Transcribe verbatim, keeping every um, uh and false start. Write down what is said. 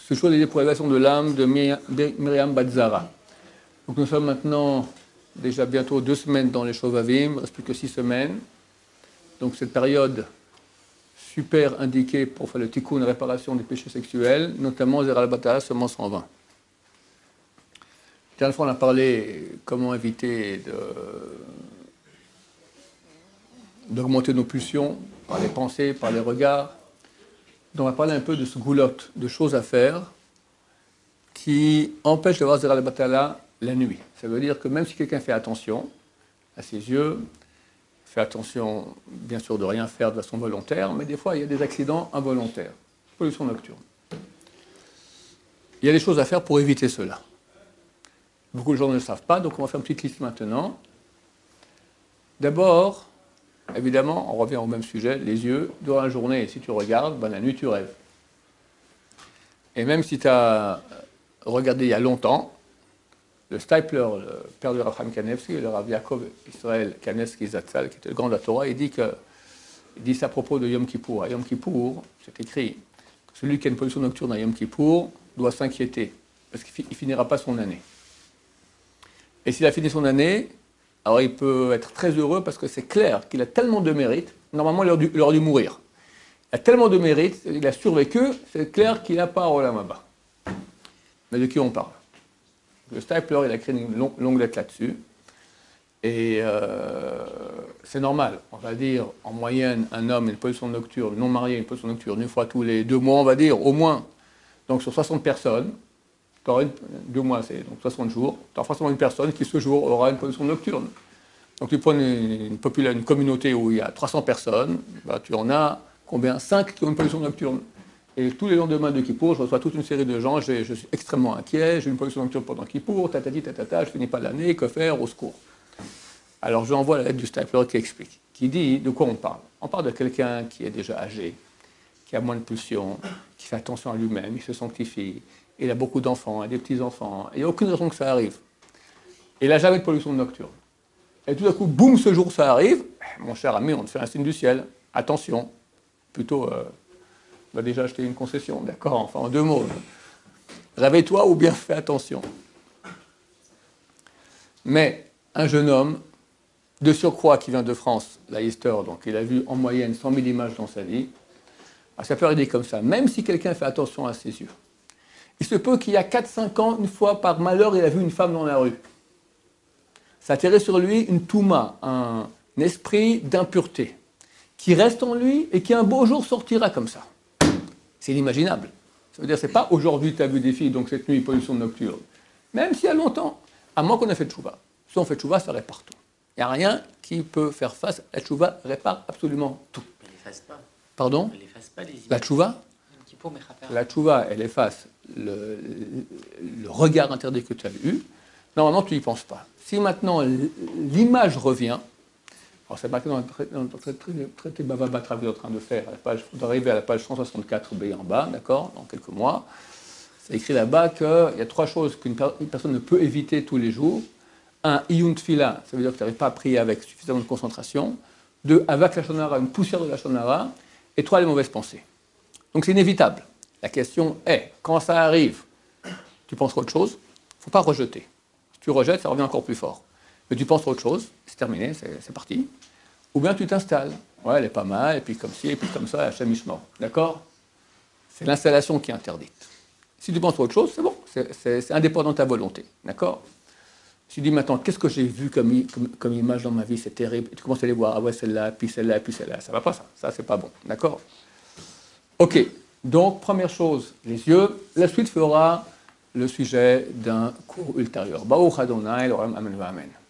ce jour des éprouvations de l'âme de Myriam Batzara. Donc nous sommes maintenant déjà bientôt deux semaines dans les Shovavim, il ne reste plus que six semaines. Donc cette période super indiquée pour faire le tikkun, réparation des péchés sexuels, notamment Zer al-Batala, semence cent vingt. La dernière fois, on a parlé comment éviter de, d'augmenter nos pulsions par les pensées, par les regards. Donc on va parler un peu de ce goulotte, de choses à faire qui empêchent de voir Zer al-Batala la nuit. Ça veut dire que même si quelqu'un fait attention à ses yeux, fait attention bien sûr de rien faire de façon volontaire, mais des fois il y a des accidents involontaires, pollution nocturne. Il y a des choses à faire pour éviter cela. Beaucoup de gens ne le savent pas, donc on va faire une petite liste maintenant. D'abord, évidemment, on revient au même sujet, les yeux, durant la journée, si tu regardes, ben la nuit tu rêves. Et même si tu as regardé il y a longtemps, le Stipler, le père de Rav Chaim Kanevsky, le Rav Yaakov Israël Kanevsky Zatzal, qui était le grand de la Torah, il dit, que, il dit ça à propos de Yom Kippour. À Yom Kippour, c'est écrit que celui qui a une pollution nocturne à Yom Kippour doit s'inquiéter, parce qu'il ne finira pas son année. Et s'il a fini son année, alors il peut être très heureux parce que c'est clair qu'il a tellement de mérite, normalement il aurait dû, il aurait dû mourir. Il a tellement de mérite, il a survécu, c'est clair qu'il n'a pas à Olam Haba. Mais de qui on parle? Le Stipler, il a écrit une long, longue lettre là-dessus. Et euh, c'est normal, on va dire, en moyenne, un homme a une pollution nocturne, non marié, une pollution nocturne, une fois tous les deux mois, on va dire, au moins. Donc sur soixante personnes, une, deux mois, c'est donc soixante jours, tu auras forcément une personne qui ce jour aura une pollution nocturne. Donc tu prends une, une, popula- une communauté où il y a trois cents personnes, bah, tu en as combien? cinq qui ont une pollution nocturne. Et tous les lendemains de Kippour, je reçois toute une série de gens, je suis extrêmement inquiet, j'ai une pollution nocturne pendant Kippour, tatati, tatata, je ne finis pas l'année, que faire, au secours. Alors je lui envoie la lettre du Stipler qui explique, qui dit de quoi on parle. On parle de quelqu'un qui est déjà âgé, qui a moins de pulsions, qui fait attention à lui-même, il se sanctifie, il a beaucoup d'enfants, et des petits-enfants, il n'y a aucune raison que ça arrive. Et il n'a jamais de pollution nocturne. Et tout à coup, boum, ce jour ça arrive, mon cher ami, on te fait un signe du ciel, attention, plutôt... Euh, on va déjà acheter une concession, d'accord, enfin en deux mots. Réveille-toi ou bien fais attention. Mais un jeune homme, de surcroît qui vient de France, la Easter, donc il a vu en moyenne cent mille images dans sa vie, ça peut arriver comme ça, même si quelqu'un fait attention à ses yeux. Il se peut qu'il y a quatre cinq ans, une fois par malheur, il a vu une femme dans la rue. Ça atterrit sur lui une touma, un esprit d'impureté, qui reste en lui et qui un beau jour sortira comme ça. C'est inimaginable. Ça veut dire que ce n'est pas aujourd'hui tu as vu des filles, donc cette nuit, pollution nocturne. Même s'il y a longtemps, à moins qu'on ait fait tchouva. Si on fait tchouva, ça répare tout. Il n'y a rien qui peut faire face. La tchouva répare absolument tout. Elle n'efface pas. Pardon? Elle n'efface pas les images. La tchouva? La tchouva, elle efface le, le regard interdit que tu as eu. Normalement, tu n'y penses pas. Si maintenant l'image revient, alors c'est marqué dans le traité Bava Batra que vous êtes en train de faire, vous arrivez à la page cent soixante-quatre B en bas, d'accord, dans quelques mois. C'est écrit là-bas qu'il y a trois choses qu'une per personne ne peut éviter tous les jours. Un, iyun tfila, ça veut dire que tu n'arrives pas à prier avec suffisamment de concentration. Deux, avec la shonara, une poussière de la shonara. Et trois, les mauvaises pensées. Donc c'est inévitable. La question est, quand ça arrive, tu penses à autre chose, il ne faut pas rejeter. Si tu rejettes, ça revient encore plus fort. Mais tu penses à autre chose, c'est terminé, c'est parti. Ou bien tu t'installes. Ouais, elle est pas mal, et puis comme ci, et puis comme ça, Hachem Ishmor. D'accord? C'est l'installation qui est interdite. Si tu penses à autre chose, c'est bon, c'est indépendant de ta volonté. D'accord? Si tu dis maintenant, qu'est-ce que j'ai vu comme, comme, comme image dans ma vie, c'est terrible, et tu commences à les voir, ah ouais, celle-là, puis celle-là, puis celle-là, ça va pas ça, ça c'est pas bon. D'accord? Ok, donc première chose, les yeux. La suite fera le sujet d'un cours ultérieur. Baruch Adonai, Elohim, Amen, Amen.